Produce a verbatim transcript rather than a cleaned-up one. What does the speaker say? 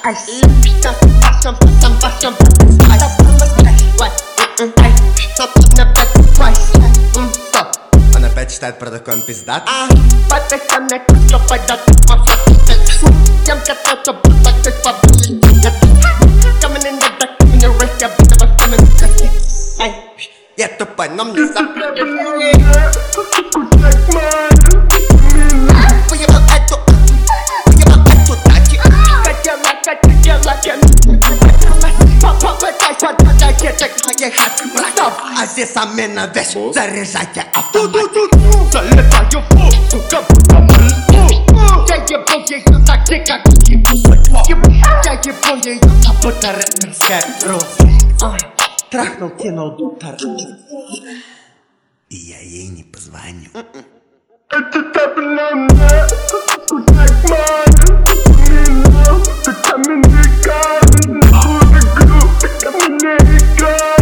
Он опять считает, про такой он пиздат. Я тупой, но мне выебал эту, выебал эту таки. А здесь самена вещь, заряжайте автомат. Залетаю в пол, сука, будто мальбу. Я ебу ее так, как ебу судьбу. Я ебу ее так, будто рэперская кровь. Трахнул, кинул доктор. И я ей не позвоню. Это таблетка, как мать. Мина, ты ко мне не кажешь. Хуй игру, ты ко мне не играешь.